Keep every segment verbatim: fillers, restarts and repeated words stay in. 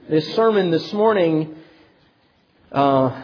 This sermon this morning uh,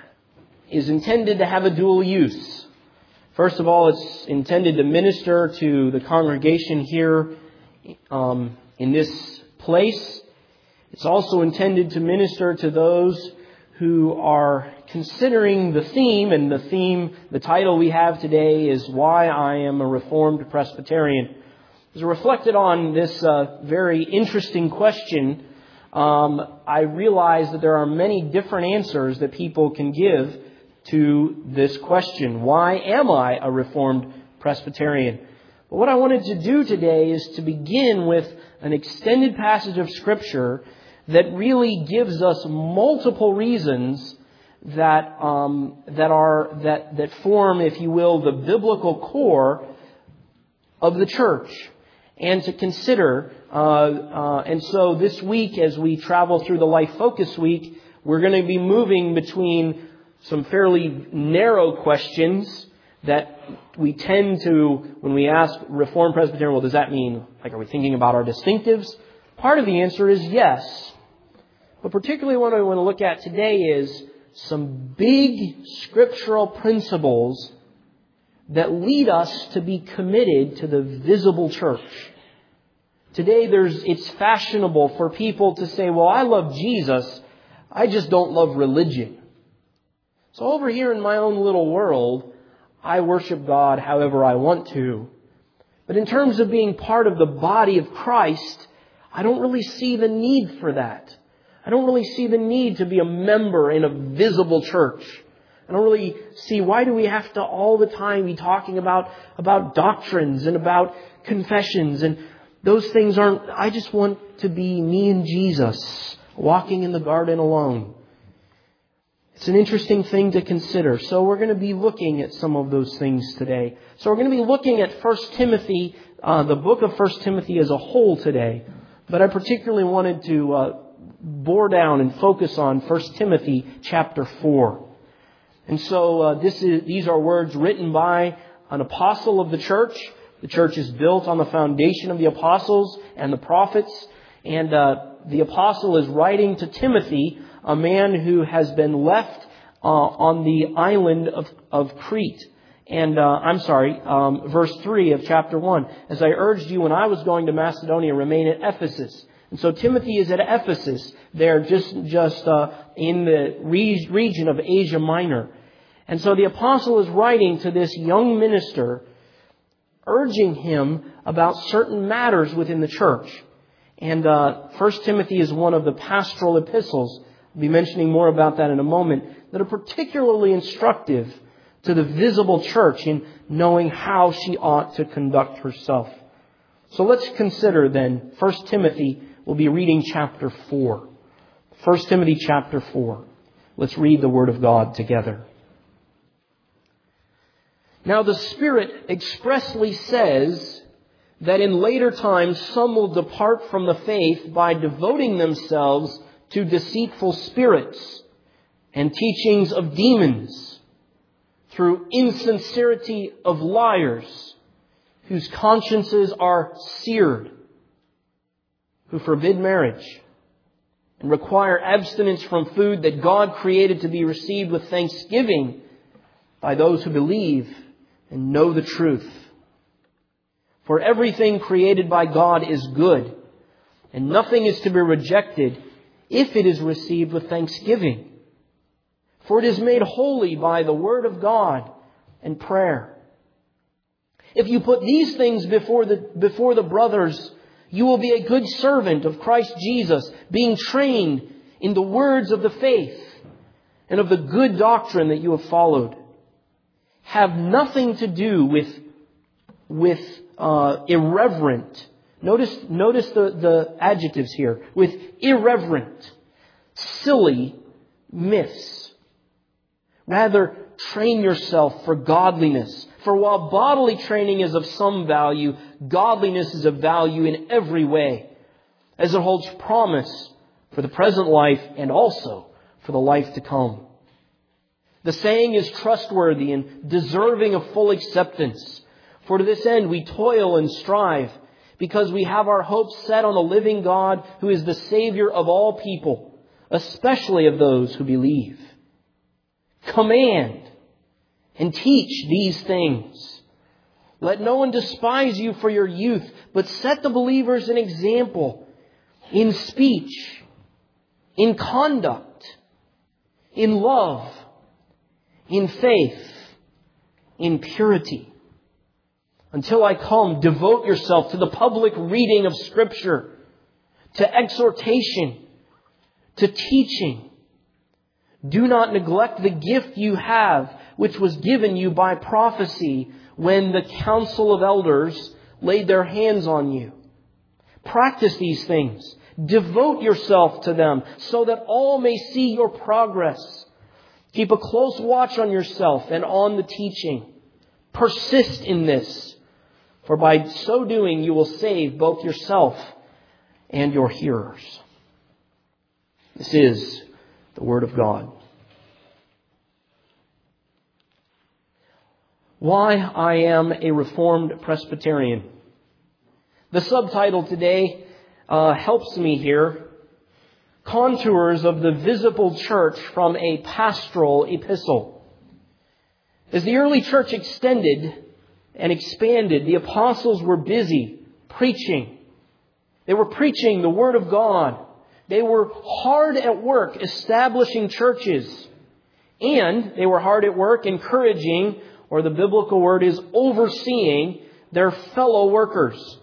is intended to have a dual use. First of all, it's intended to minister to the congregation here um, in this place. It's also intended to minister to those who are considering the theme, and the theme, the title we have today is Why I Am a Reformed Presbyterian. As reflected on this uh, very interesting question, um, I realize that there are many different answers that people can give to this question. Why am I a Reformed Presbyterian? But what I wanted to do today is to begin with an extended passage of Scripture that really gives us multiple reasons that um, that are that that form, if you will, the biblical core of the church, and to consider. Uh, uh, and so this week, as we travel through the Life Focus Week, we're going to be moving between some fairly narrow questions that we tend to, when we ask Reformed Presbyterian, well, does that mean, like, are we thinking about our distinctives? Part of the answer is yes. But particularly what I want to look at today is some big scriptural principles that lead us to be committed to the visible church. Today, there's it's fashionable for people to say, well, I love Jesus, I just don't love religion. So over here in my own little world, I worship God however I want to. But in terms of being part of the body of Christ, I don't really see the need for that. I don't really see the need to be a member in a visible church. I don't really see, why do we have to all the time be talking about, about doctrines and about confessions, and those things aren't, I just want to be me and Jesus walking in the garden alone. It's an interesting thing to consider. So we're going to be looking at some of those things today. So we're going to be looking at First Timothy, uh, the book of First Timothy as a whole today. But I particularly wanted to uh, bore down and focus on First Timothy chapter four. And so uh, this is these are words written by an apostle of the church. The church is built on the foundation of the apostles and the prophets. And uh, the apostle is writing to Timothy, a man who has been left uh, on the island of, of Crete. And uh, I'm sorry, um, verse three of chapter one. As I urged you when I was going to Macedonia, remain at Ephesus. And so Timothy is at Ephesus, there just, just uh, in the re- region of Asia Minor. And so the apostle is writing to this young minister, urging him about certain matters within the church. And uh, First Timothy is one of the pastoral epistles. I'll be mentioning more about that in a moment, that are particularly instructive to the visible church in knowing how she ought to conduct herself. So let's consider then First Timothy. We'll be reading chapter four. First Timothy chapter four. Let's read the Word of God together. Now the Spirit expressly says that in later times some will depart from the faith by devoting themselves to deceitful spirits and teachings of demons, through insincerity of liars, whose consciences are seared, who forbid marriage and require abstinence from food that God created to be received with thanksgiving by those who believe and know the truth. For everything created by God is good, and nothing is to be rejected if it is received with thanksgiving. For it is made holy by the word of God and prayer. If you put these things before the, before the brothers, you will be a good servant of Christ Jesus, being trained in the words of the faith and of the good doctrine that you have followed. Have nothing to do with, with uh, irreverent. Notice, notice the, the adjectives here. With irreverent, silly myths. Rather, train yourself for godliness. For while bodily training is of some value, godliness is of value in every way, as it holds promise for the present life and also for the life to come. The saying is trustworthy and deserving of full acceptance. For to this end we toil and strive, because we have our hopes set on the living God who is the Savior of all people, especially of those who believe. Command and teach these things. Let no one despise you for your youth, but set the believers an example in speech, in conduct, in love, in faith, in purity. Until I come, devote yourself to the public reading of Scripture, to exhortation, to teaching. Do not neglect the gift you have, which was given you by prophecy when the council of elders laid their hands on you. Practice these things. Devote yourself to them so that all may see your progress. Keep a close watch on yourself and on the teaching. Persist in this, for by so doing you will save both yourself and your hearers. This is the Word of God. Why I am a Reformed Presbyterian. The subtitle today uh, helps me here. Contours of the Visible Church from a Pastoral Epistle. As the early church extended and expanded, the apostles were busy preaching. They were preaching the Word of God. They were hard at work establishing churches. And they were hard at work encouraging, or the biblical word is overseeing, their fellow workers.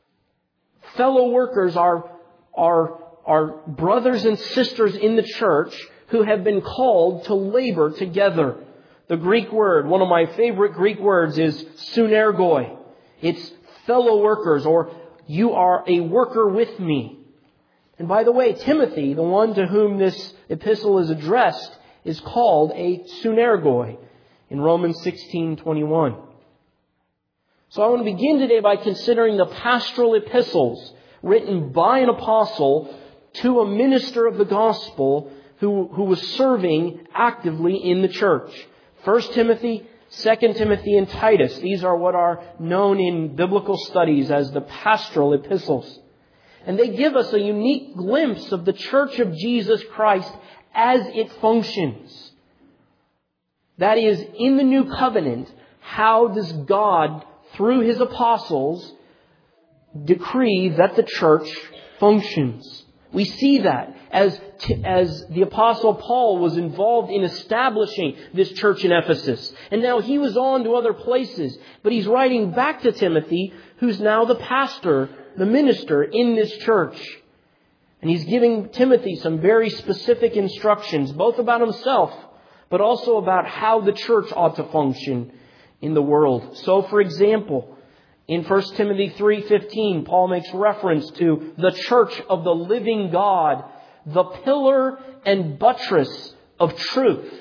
Fellow workers are, are, are brothers and sisters in the church who have been called to labor together. The Greek word, one of my favorite Greek words, is sunergoi. It's fellow workers, or you are a worker with me. And by the way, Timothy, the one to whom this epistle is addressed, is called a sunergoi in Romans sixteen twenty-one. So I want to begin today by considering the pastoral epistles written by an apostle to a minister of the gospel who, who was serving actively in the church. First Timothy, Second Timothy, and Titus. These are what are known in biblical studies as the pastoral epistles. And they give us a unique glimpse of the church of Jesus Christ as it functions. That is, in the new covenant, how does God, through His apostles, decree that the church functions? We see that as, t- as the Apostle Paul was involved in establishing this church in Ephesus. And now he was on to other places. But he's writing back to Timothy, who's now the pastor, the minister in this church. And he's giving Timothy some very specific instructions, both about himself, but also about how the church ought to function in the world. So, for example, in First Timothy three fifteen, Paul makes reference to the church of the living God, the pillar and buttress of truth.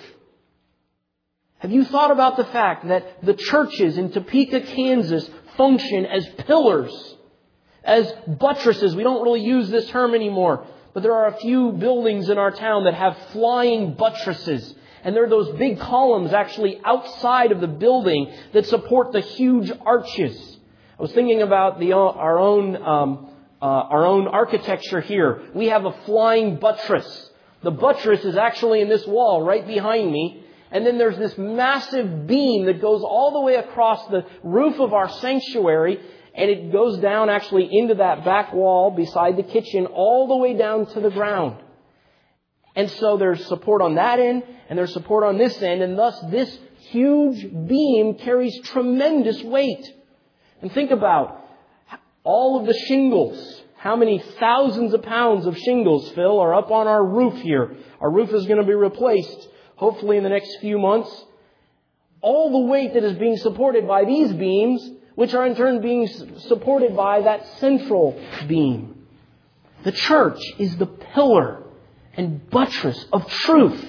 Have you thought about the fact that the churches in Topeka, Kansas function as pillars, as buttresses? We don't really use this term anymore, but there are a few buildings in our town that have flying buttresses. And there are those big columns actually outside of the building that support the huge arches. I was thinking about the our own um, uh, our own architecture here. We have a flying buttress. The buttress is actually in this wall right behind me. And then there's this massive beam that goes all the way across the roof of our sanctuary. And it goes down actually into that back wall beside the kitchen all the way down to the ground. And so there's support on that end and there's support on this end. And thus this huge beam carries tremendous weight. And think about all of the shingles. How many thousands of pounds of shingles, Phil, are up on our roof here? Our roof is going to be replaced, hopefully in the next few months. All the weight that is being supported by these beams, which are in turn being supported by that central beam. The church is the pillar and buttress of truth.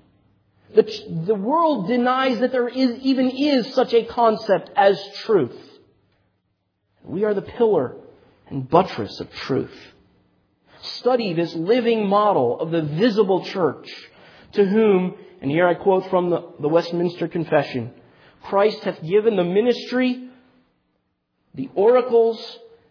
The, the world denies that there is even is such a concept as truth. We are the pillar and buttress of truth. Study this living model of the visible church, to whom, and here I quote from the, the Westminster Confession, Christ hath given the ministry, the oracles,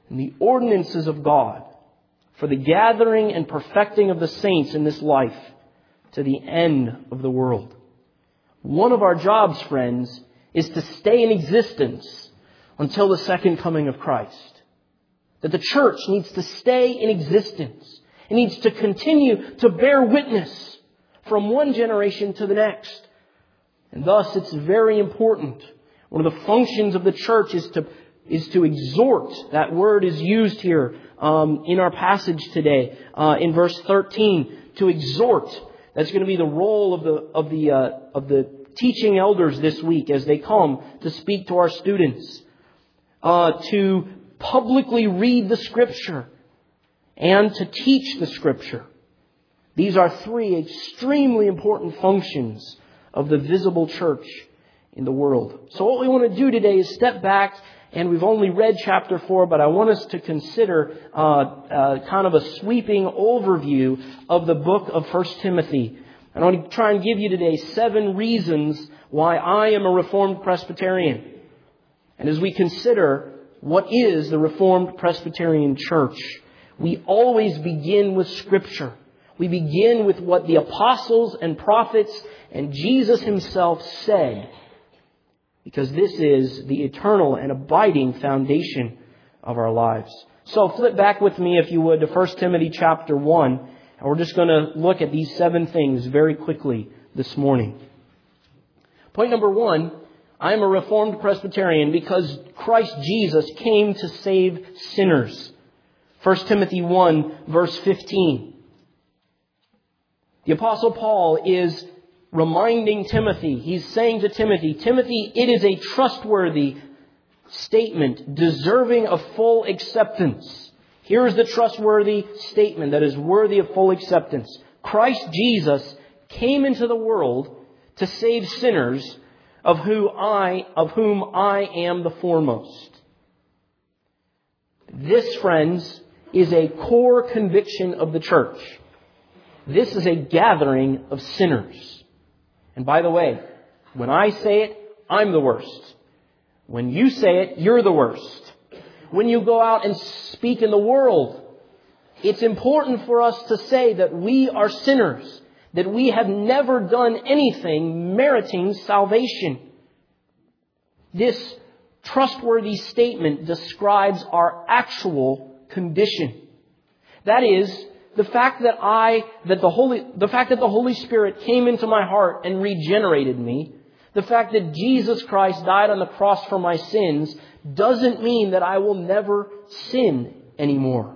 and the ordinances of God for the gathering and perfecting of the saints in this life to the end of the world. One of our jobs, friends, is to stay in existence until the second coming of Christ. That the church needs to stay in existence. It needs to continue to bear witness from one generation to the next. And thus it's very important. One of the functions of the church is to is to exhort. That word is used here um, in our passage today uh, in verse thirteen. To exhort. That's going to be the role of the of the uh, of the teaching elders this week as they come to speak to our students. Uh, to publicly read the Scripture and to teach the Scripture. These are three extremely important functions of the visible church in the world. So what we want to do today is step back, and we've only read chapter four, but I want us to consider uh, uh, kind of a sweeping overview of the book of First Timothy. And I want to try and give you today seven reasons why I am a Reformed Presbyterian. And as we consider what is the Reformed Presbyterian Church, we always begin with Scripture. We begin with what the apostles and prophets and Jesus himself said, because this is the eternal and abiding foundation of our lives. So flip back with me, if you would, to First Timothy chapter one, and we're just going to look at these seven things very quickly this morning. Point number one, I am a Reformed Presbyterian because Christ Jesus came to save sinners. First Timothy one, verse fifteen. The Apostle Paul is reminding Timothy, he's saying to Timothy, Timothy, it is a trustworthy statement, deserving of full acceptance. Here is the trustworthy statement that is worthy of full acceptance. Christ Jesus came into the world to save sinners, of who I, of whom I am the foremost. This, friends, is a core conviction of the church. This is a gathering of sinners. And by the way, when I say it, I'm the worst. When you say it, you're the worst. When you go out and speak in the world, it's important for us to say that we are sinners, that we have never done anything meriting salvation. This trustworthy statement describes our actual condition. That is, the fact that I, that the Holy, the fact that the Holy Spirit came into my heart and regenerated me, the fact that Jesus Christ died on the cross for my sins, doesn't mean that I will never sin anymore.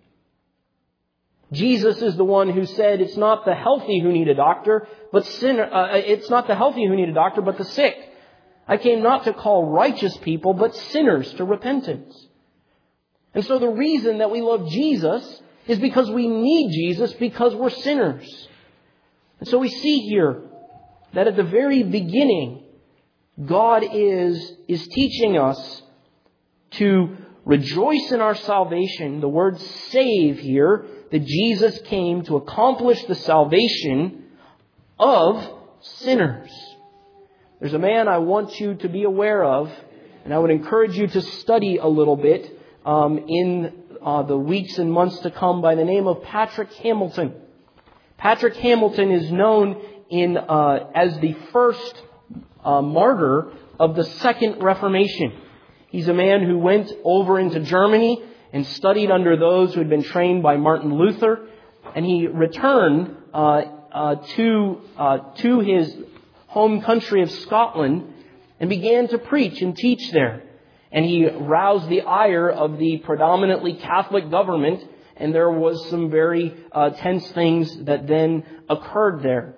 Jesus is the one who said it's not the healthy who need a doctor, but sinner, uh, it's not the healthy who need a doctor, but the sick. I came not to call righteous people, but sinners to repentance. And so the reason that we love Jesus is because we need Jesus, because we're sinners. And so we see here that at the very beginning, God is, is teaching us to rejoice in our salvation. The word save here, that Jesus came to accomplish the salvation of sinners. There's a man I want you to be aware of, and I would encourage you to study a little bit um, in uh, the weeks and months to come, by the name of Patrick Hamilton. Patrick Hamilton is known in uh, as the first uh, martyr of the Second Reformation. He's a man who went over into Germany and studied under those who had been trained by Martin Luther, and he returned uh, uh, to uh, to his home country of Scotland and began to preach and teach there. And he roused the ire of the predominantly Catholic government, and there was some very uh, tense things that then occurred there.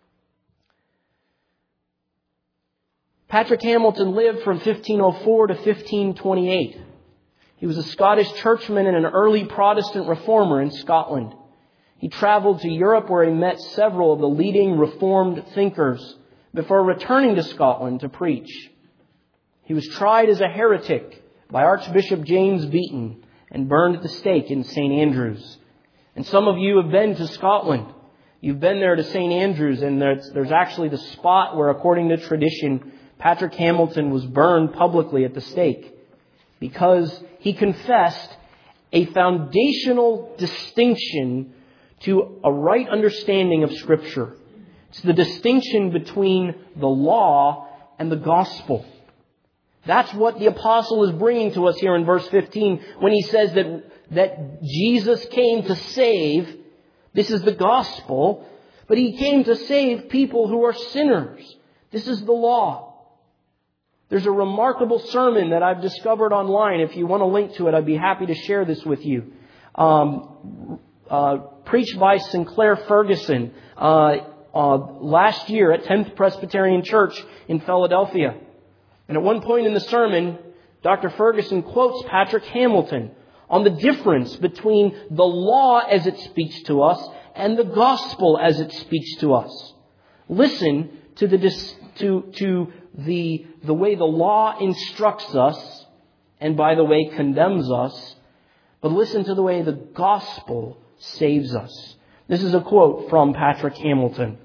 Patrick Hamilton lived from fifteen oh four to fifteen twenty-eight. He was a Scottish churchman and an early Protestant reformer in Scotland. He traveled to Europe, where he met several of the leading Reformed thinkers before returning to Scotland to preach. He was tried as a heretic by Archbishop James Beaton and burned at the stake in Saint Andrews. And some of you have been to Scotland. You've been there to Saint Andrews, and there's, there's actually the spot where, according to tradition, Patrick Hamilton was burned publicly at the stake. because he confessed a foundational distinction to a right understanding of Scripture. It's the distinction between the law and the gospel. That's what the apostle is bringing to us here in verse fifteen when he says that, that Jesus came to save. This is the gospel, but he came to save people who are sinners. This is the law. There's a remarkable sermon that I've discovered online. If you want a link to it, I'd be happy to share this with you. Um, uh, preached by Sinclair Ferguson uh, uh, last year at tenth Presbyterian Church in Philadelphia. And at one point in the sermon, Doctor Ferguson quotes Patrick Hamilton on the difference between the law as it speaks to us and the gospel as it speaks to us. Listen to the dis- to to the the way the law instructs us, and by the way condemns us, but listen to the way the gospel saves us. This is a quote from Patrick Hamilton.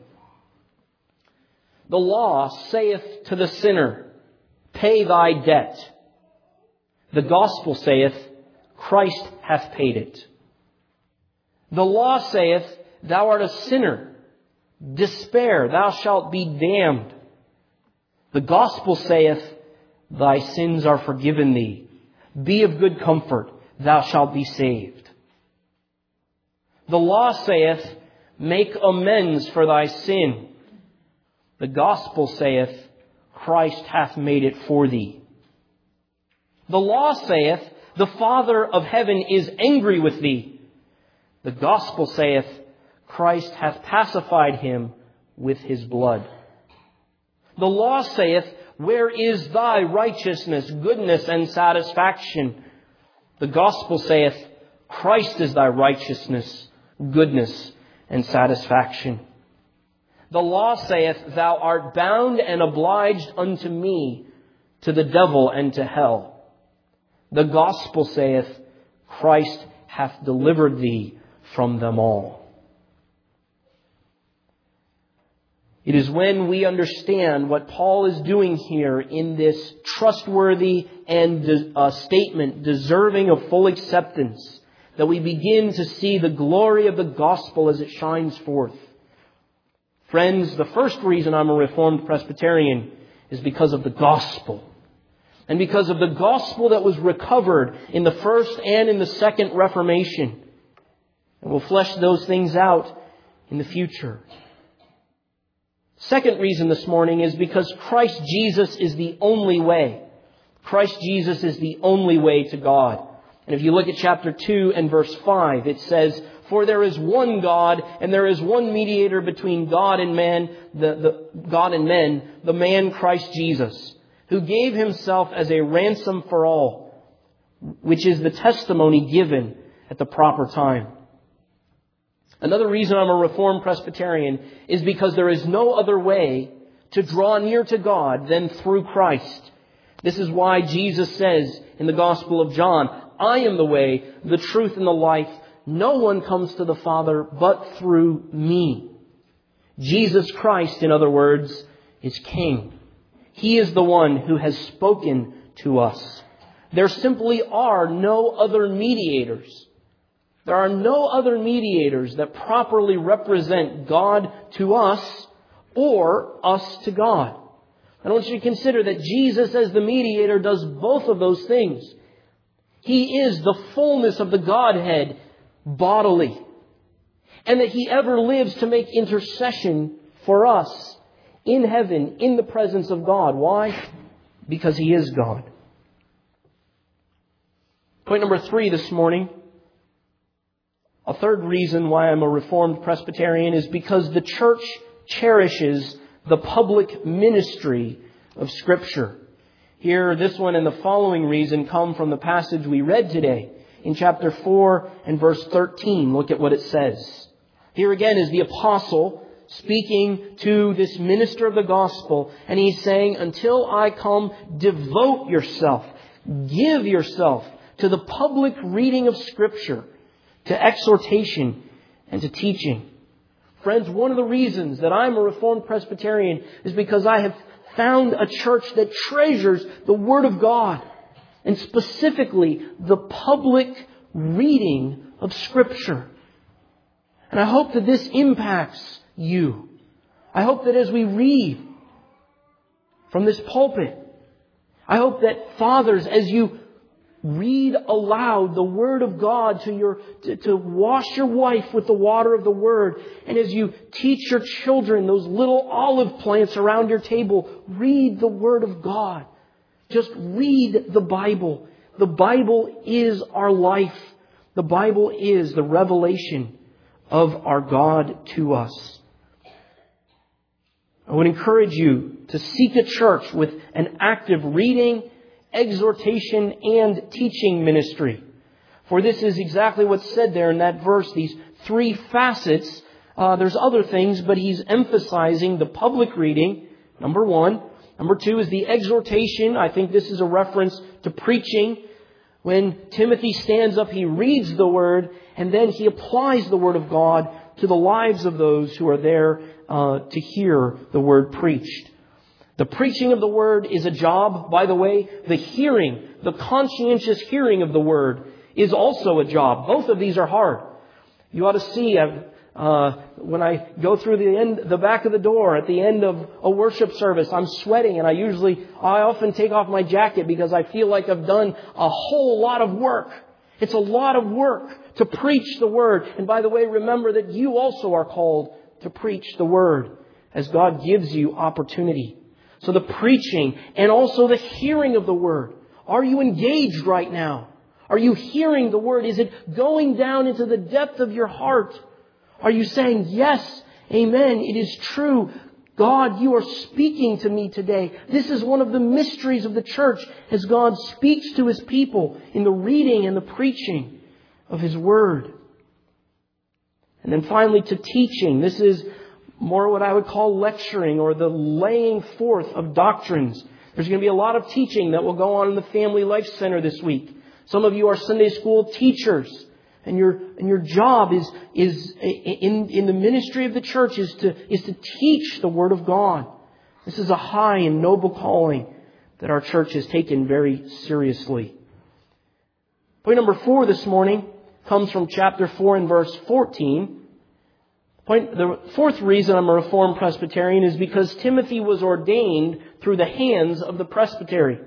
The law saith to the sinner, pay thy debt. The gospel saith, Christ hath paid it. The law saith, thou art a sinner. Despair, thou shalt be damned. The gospel saith, thy sins are forgiven thee. Be of good comfort, thou shalt be saved. The law saith, make amends for thy sin. The gospel saith, Christ hath made it for thee. The law saith, the Father of heaven is angry with thee. The gospel saith, Christ hath pacified him with his blood. The law saith, where is thy righteousness, goodness, and satisfaction? The gospel saith, Christ is thy righteousness, goodness, and satisfaction. The law saith, thou art bound and obliged unto me, to the devil and to hell. The gospel saith, Christ hath delivered thee from them all. It is when we understand what Paul is doing here in this trustworthy and uh, statement deserving of full acceptance that we begin to see the glory of the gospel as it shines forth. Friends, the first reason I'm a Reformed Presbyterian is because of the gospel. And because of the gospel that was recovered in the first and in the second Reformation. And we'll flesh those things out in the future. Second reason this morning is because Christ Jesus is the only way. Christ Jesus is the only way to God. And if you look at chapter two and verse five, it says, for there is one God, and there is one mediator between God and man, the, the God and men, the man Christ Jesus, who gave himself as a ransom for all, which is the testimony given at the proper time. Another reason I'm a Reformed Presbyterian is because there is no other way to draw near to God than through Christ. This is why Jesus says in the Gospel of John, I am the way, the truth, and the life. No one comes to the Father but through me. Jesus Christ, in other words, is King. He is the one who has spoken to us. There simply are no other mediators. There are no other mediators that properly represent God to us or us to God. I want you to consider that Jesus as the mediator does both of those things. He is the fullness of the Godhead bodily. And that He ever lives to make intercession for us in heaven, in the presence of God. Why? Because He is God. Point number three this morning. A third reason why I'm a Reformed Presbyterian is because the church cherishes the public ministry of Scripture. Here, this one and the following reason come from the passage we read today in chapter four and verse thirteen. Look at what it says. Here again is the apostle speaking to this minister of the gospel, and he's saying, until I come, devote yourself, give yourself to the public reading of Scripture, to exhortation and to teaching. Friends, one of the reasons that I'm a Reformed Presbyterian is because I have found a church that treasures the Word of God and specifically the public reading of Scripture. And I hope that this impacts you. I hope that as we read from this pulpit, I hope that fathers, as you read aloud the Word of God to your to, to wash your wife with the water of the Word, and as you teach your children those little olive plants around your table, read the Word of God. Just read the Bible. The Bible is our life. The Bible is the revelation of our God to us. I would encourage you to seek a church with an active reading, exhortation, and teaching ministry. For this is exactly what's said there in that verse, these three facets. Uh, there's other things, but he's emphasizing the public reading, number one. Number two is the exhortation. I think this is a reference to preaching. When Timothy stands up, he reads the Word, and then he applies the Word of God to the lives of those who are there uh, to hear the Word preached. The preaching of the Word is a job. By the way, the hearing, the conscientious hearing of the Word is also a job. Both of these are hard. You ought to see uh, when I go through the end, the back of the door at the end of a worship service, I'm sweating, and I usually, I often take off my jacket because I feel like I've done a whole lot of work. It's a lot of work to preach the Word. And by the way, remember that you also are called to preach the Word as God gives you opportunity. So the preaching and also the hearing of the Word. Are you engaged right now? Are you hearing the Word? Is it going down into the depth of your heart? Are you saying, yes, amen, it is true. God, you are speaking to me today. This is one of the mysteries of the church as God speaks to His people in the reading and the preaching of His Word. And then finally to teaching. This is more what I would call lecturing or the laying forth of doctrines. There's going to be a lot of teaching that will go on in the Family Life Center this week. Some of you are Sunday school teachers, and your and your job is is in in the ministry of the church is to is to teach the Word of God. This is a high and noble calling that our church has taken very seriously. Point number four this morning comes from chapter four and verse fourteen. Point, the fourth reason I'm a Reformed Presbyterian is because Timothy was ordained through the hands of the presbytery.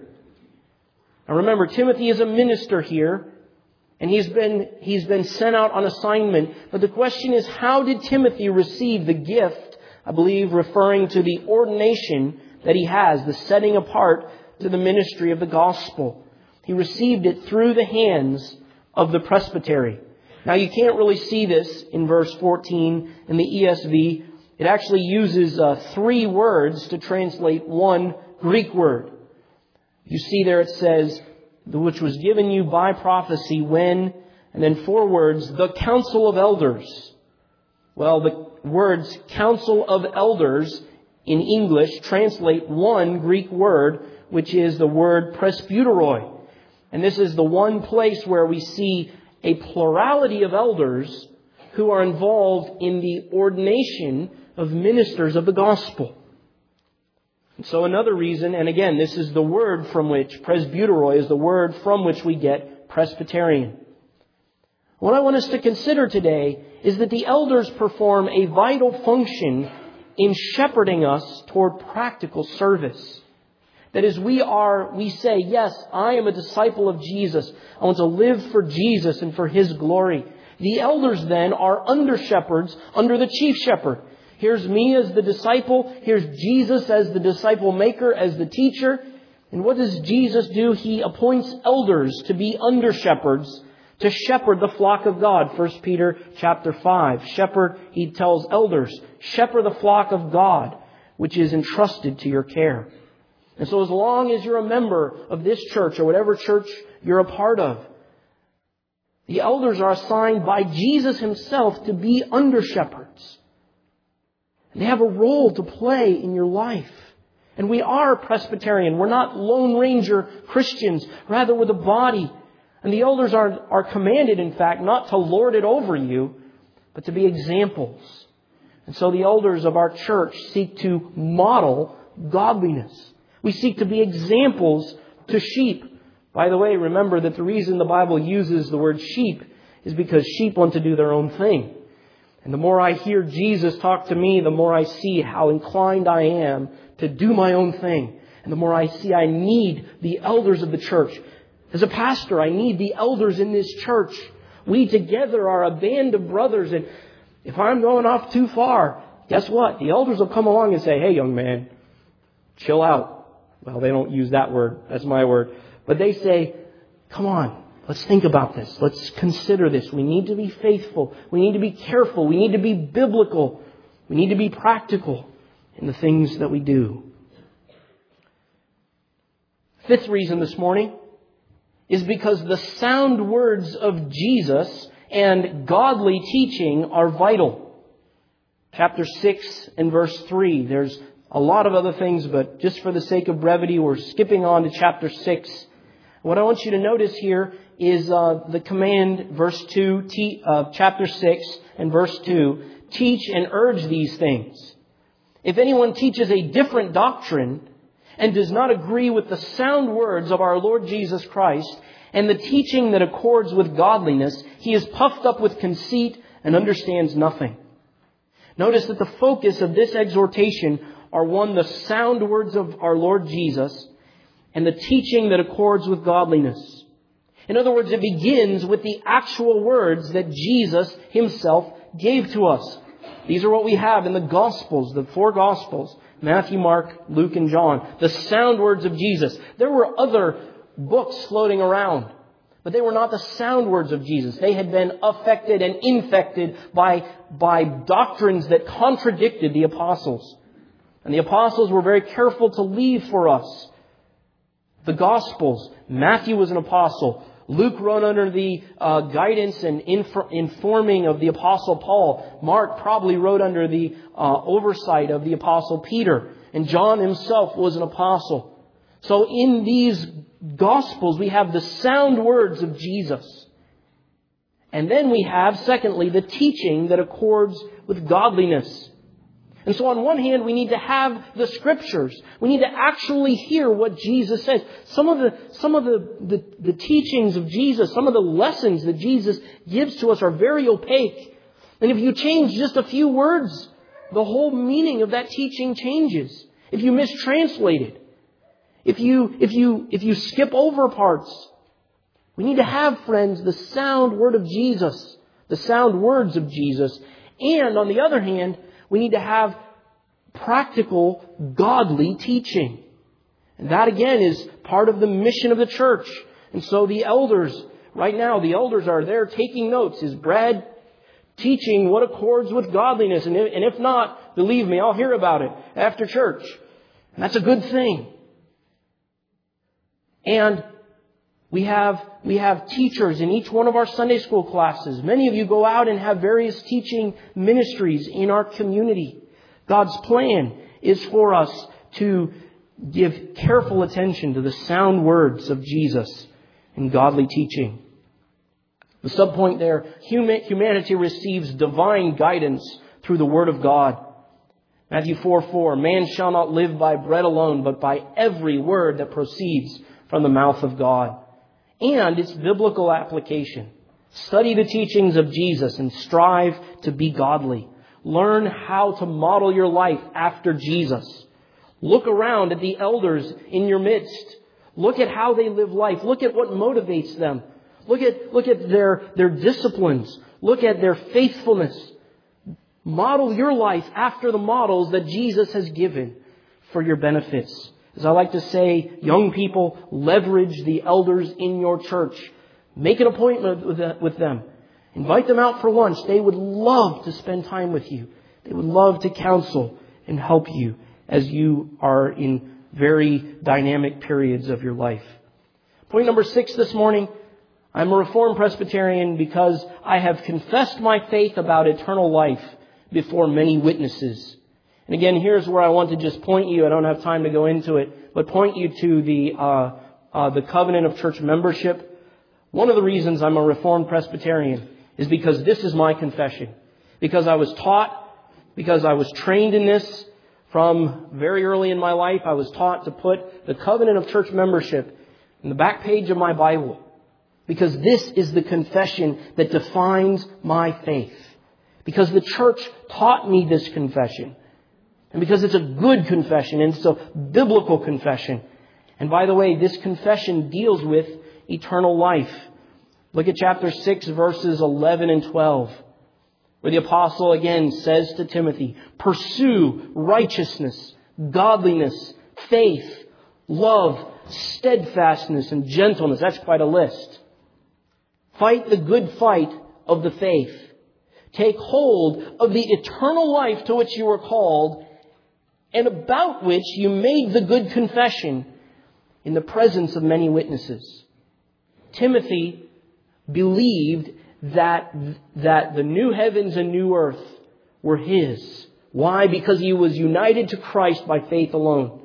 Now remember, Timothy is a minister here, and he's been, he's been sent out on assignment. But the question is, how did Timothy receive the gift, I believe referring to the ordination that he has, the setting apart to the ministry of the gospel? He received it through the hands of the presbytery. Now you can't really see this in verse fourteen in the E S V. It actually uses uh, three words to translate one Greek word. You see there it says, which was given you by prophecy when, and then four words, the council of elders. Well, the words council of elders in English translate one Greek word, which is the word presbyteroi. And this is the one place where we see a plurality of elders who are involved in the ordination of ministers of the gospel. And so another reason, and again, this is the word from which, presbyteroi is the word from which we get Presbyterian. What I want us to consider today is that the elders perform a vital function in shepherding us toward practical service. That is, we are, we say, yes, I am a disciple of Jesus. I want to live for Jesus and for His glory. The elders then are under shepherds under the chief shepherd. Here's me as the disciple. Here's Jesus as the disciple maker, as the teacher. And what does Jesus do? He appoints elders to be under shepherds to shepherd the flock of God. First Peter chapter five. Shepherd, he tells elders, shepherd the flock of God, which is entrusted to your care. And so as long as you're a member of this church or whatever church you're a part of, the elders are assigned by Jesus Himself to be under shepherds. They have a role to play in your life. And we are Presbyterian. We're not Lone Ranger Christians. Rather, we're the body. And the elders are, are commanded, in fact, not to lord it over you, but to be examples. And so the elders of our church seek to model godliness. We seek to be examples to sheep, By the way, remember that the reason the Bible uses the word sheep is because sheep want to do their own thing. And the more I hear Jesus talk to me, the more I see how inclined I am to do my own thing. And the more I see I need the elders of the church. As a pastor, I need the elders in this church. We together are a band of brothers. And if I'm going off too far, guess what? The elders will come along and say, hey, young man, chill out. Well, they don't use that word. That's my word. But they say, come on, let's think about this. Let's consider this. We need to be faithful. We need to be careful. We need to be biblical. We need to be practical in the things that we do. Fifth reason this morning is because the sound words of Jesus and godly teaching are vital. Chapter six and verse three. There's a lot of other things, but just for the sake of brevity, we're skipping on to chapter six. What I want you to notice here is uh, the command, verse two, t- uh, chapter six and verse two, teach and urge these things. If anyone teaches a different doctrine and does not agree with the sound words of our Lord Jesus Christ and the teaching that accords with godliness, he is puffed up with conceit and understands nothing. Notice that the focus of this exhortation are, one, the sound words of our Lord Jesus and the teaching that accords with godliness. In other words, it begins with the actual words that Jesus himself gave to us. These are what we have in the Gospels, the four Gospels, Matthew, Mark, Luke, and John. The sound words of Jesus. There were other books floating around, but they were not the sound words of Jesus. They had been affected and infected by, by doctrines that contradicted the apostles. And the apostles were very careful to leave for us the Gospels. Matthew was an apostle. Luke wrote under the uh, guidance and inf- informing of the Apostle Paul. Mark probably wrote under the uh, oversight of the Apostle Peter. And John himself was an apostle. So in these Gospels, we have the sound words of Jesus. And then we have, secondly, the teaching that accords with godliness. And so on one hand, we need to have the Scriptures. We need to actually hear what Jesus says. Some of the, some of the, the, the teachings of Jesus, some of the lessons that Jesus gives to us are very opaque. And if you change just a few words, the whole meaning of that teaching changes. If you mistranslate it, if you, if you, if you skip over parts, we need to have, friends, the sound word of Jesus, the sound words of Jesus. And on the other hand, we need to have practical, godly teaching. And that again is part of the mission of the church. And so the elders, right now, the elders are there taking notes. Is Brad teaching what accords with godliness? And if, and if not, believe me, I'll hear about it after church. And that's a good thing. And we have, we have teachers in each one of our Sunday school classes. Many of you go out and have various teaching ministries in our community. God's plan is for us to give careful attention to the sound words of Jesus and godly teaching. The subpoint there, humanity receives divine guidance through the Word of God. Matthew four four, man shall not live by bread alone, but by every word that proceeds from the mouth of God. And its biblical application. Study the teachings of Jesus and strive to be godly. Learn how to model your life after Jesus. Look around at the elders in your midst. Look at how they live life. Look at what motivates them. Look at, look at their, their disciplines. Look at their faithfulness. Model your life after the models that Jesus has given for your benefits. As I like to say, young people, leverage the elders in your church. Make an appointment with them. Invite them out for lunch. They would love to spend time with you. They would love to counsel and help you as you are in very dynamic periods of your life. Point number six this morning. I'm a Reformed Presbyterian because I have confessed my faith about eternal life before many witnesses. And again, here's where I want to just point you. I don't have time to go into it, but point you to the uh, uh, the covenant of church membership. One of the reasons I'm a Reformed Presbyterian is because this is my confession. Because I was taught, because I was trained in this from very early in my life, I was taught to put the covenant of church membership in the back page of my Bible, because this is the confession that defines my faith. Because the church taught me this confession. And because it's a good confession and it's a biblical confession. And by the way, this confession deals with eternal life. Look at chapter six, verses eleven and twelve. Where the apostle again says to Timothy, pursue righteousness, godliness, faith, love, steadfastness, and gentleness. That's quite a list. Fight the good fight of the faith. Take hold of the eternal life to which you were called and about which you made the good confession in the presence of many witnesses. Timothy believed that, that the new heavens and new earth were his. Why? Because he was united to Christ by faith alone.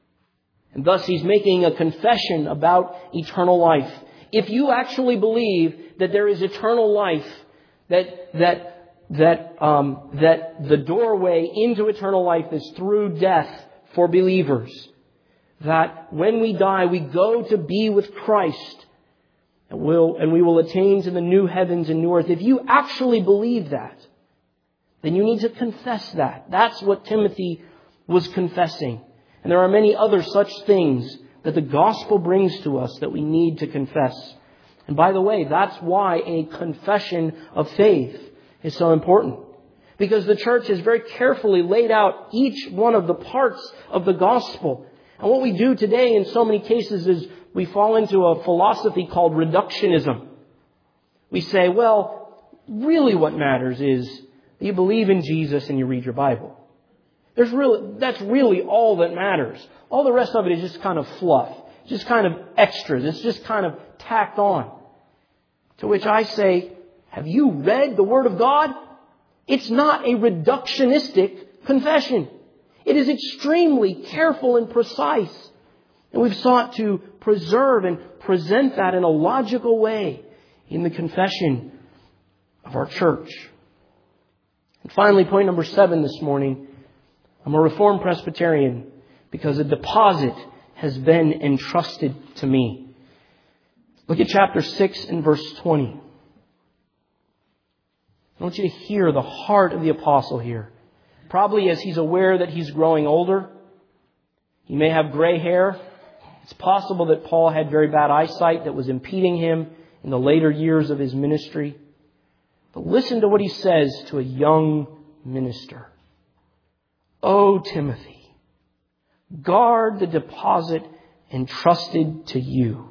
And thus he's making a confession about eternal life. If you actually believe that there is eternal life, that that that um, that the doorway into eternal life is through death for believers, that when we die we go to be with Christ, and we'll and we will attain to the new heavens and new earth. If you actually believe that, then you need to confess that. That's what Timothy was confessing. And there are many other such things that the gospel brings to us that we need to confess. And by the way, that's why a confession of faith is so important. Because the church has very carefully laid out each one of the parts of the gospel. And what we do today in so many cases is we fall into a philosophy called reductionism. We say, well, really what matters is that you believe in Jesus and you read your Bible. There's really, that's really all that matters. All the rest of it is just kind of fluff. Just kind of extras. It's just kind of tacked on. To which I say, have you read the Word of God? It's not a reductionistic confession. It is extremely careful and precise. And we've sought to preserve and present that in a logical way in the confession of our church. And finally, point number seven this morning. I'm a Reformed Presbyterian because a deposit has been entrusted to me. Look at chapter six and verse twenty. I want you to hear the heart of the apostle here. Probably as he's aware that he's growing older. He may have gray hair. It's possible that Paul had very bad eyesight that was impeding him in the later years of his ministry. But listen to what he says to a young minister. O Timothy, guard the deposit entrusted to you.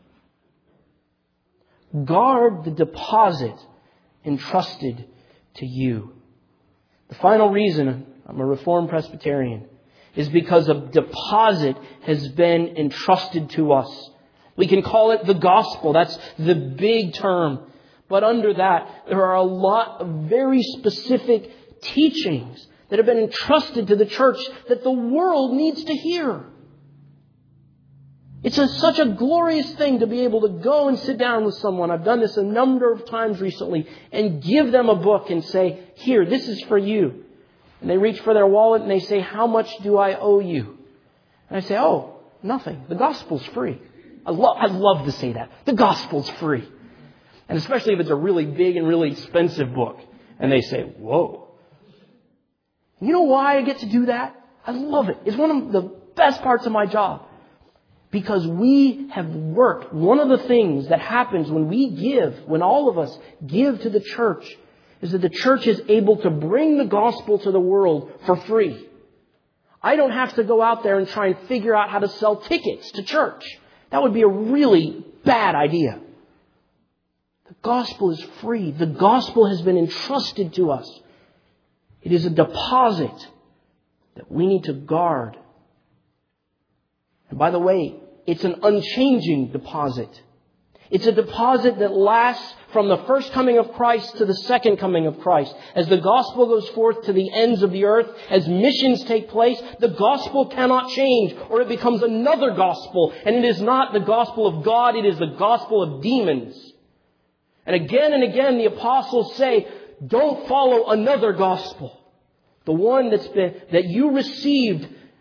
Guard the deposit entrusted to you. The final reason I'm a Reformed Presbyterian is because a deposit has been entrusted to us. We can call it the gospel. That's the big term. But under that, there are a lot of very specific teachings that have been entrusted to the church that the world needs to hear. It's a, such a glorious thing to be able to go and sit down with someone. I've done this a number of times recently and give them a book and say, here, this is for you. And they reach for their wallet and they say, how much do I owe you? And I say, oh, nothing. The gospel's free. I, lo- I love to say that. The gospel's free. And especially if it's a really big and really expensive book. And they say, whoa. You know why I get to do that? I love it. It's one of the best parts of my job. Because we have worked. One of the things that happens when we give, when all of us give to the church, is that the church is able to bring the gospel to the world for free. I don't have to go out there and try and figure out how to sell tickets to church. That would be a really bad idea. The gospel is free. The gospel has been entrusted to us. It is a deposit that we need to guard. And by the way, it's an unchanging deposit. It's a deposit that lasts from the first coming of Christ to the second coming of Christ. As the gospel goes forth to the ends of the earth, as missions take place, the gospel cannot change, or it becomes another gospel. And it is not the gospel of God, it is the gospel of demons. And again and again the apostles say, don't follow another gospel. The one that's been, that you received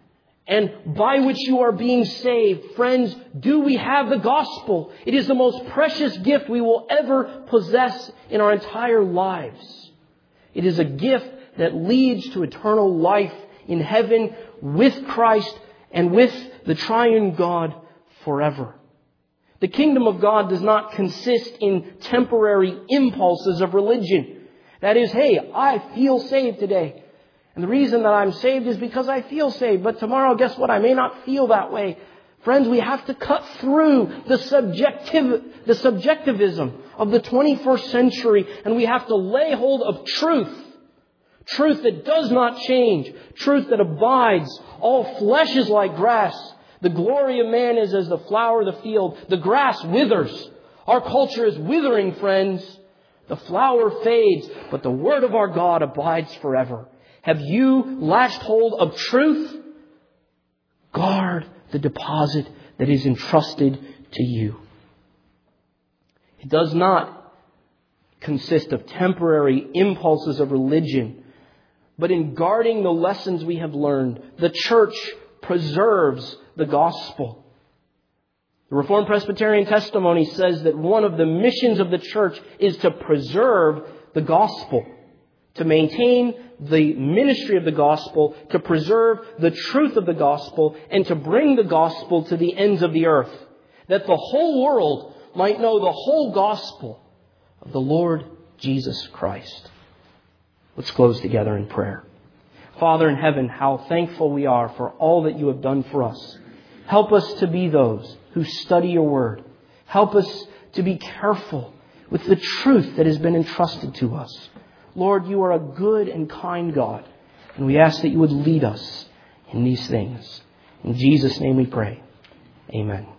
and by which you are being saved. Friends, do we have the gospel? It is the most precious gift we will ever possess in our entire lives. It is a gift that leads to eternal life in heaven with Christ and with the triune God forever. The kingdom of God does not consist in temporary impulses of religion. That is, hey, I feel saved today. And the reason that I'm saved is because I feel saved. But tomorrow, guess what? I may not feel that way. Friends, we have to cut through the subjective, the subjectivism of the twenty-first century. And we have to lay hold of truth. Truth that does not change. Truth that abides. All flesh is like grass. The glory of man is as the flower of the field. The grass withers. Our culture is withering, friends. The flower fades, but the word of our God abides forever. Have you latched hold of truth? Guard the deposit that is entrusted to you. It does not consist of temporary impulses of religion, but in guarding the lessons we have learned, the church preserves the gospel. The Reformed Presbyterian Testimony says that one of the missions of the church is to preserve the gospel, to maintain the ministry of the gospel, to preserve the truth of the gospel, and to bring the gospel to the ends of the earth, that the whole world might know the whole gospel of the Lord Jesus Christ. Let's close together in prayer. Father in heaven, how thankful we are for all that you have done for us. Help us to be those who study your word. Help us to be careful with the truth that has been entrusted to us. Lord, you are a good and kind God, and we ask that you would lead us in these things. In Jesus' name we pray. Amen.